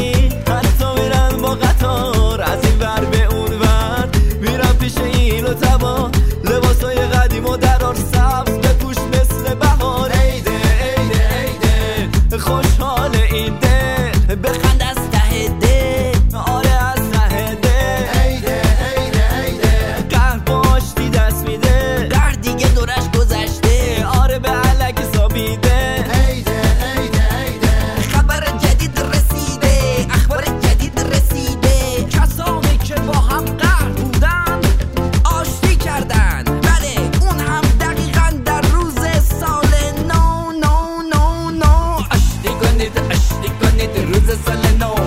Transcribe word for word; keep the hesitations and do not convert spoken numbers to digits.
این حتی میرن با قطار از این ور به اون ور، میرن پیش این و تبا لباسای قدیم و درار سبز بپوش مثل بهار. عیده عیده عیده خوشحال این دل بخند از ته دل، آره از ته دل. عیده عیده عیده قهر با آشتی دست میده، در دیگه دورش گذشته، آره به علک حسابیده. عیده عیده عیده خبر جدید رسیده، اخبار جدید رسیده، کسانی که با هم قهر بودن آشتی کردن. بله اون هم دقیقا در روز سال نو نو نو نو. آشتی کنید آشتی کنید روز سال نو.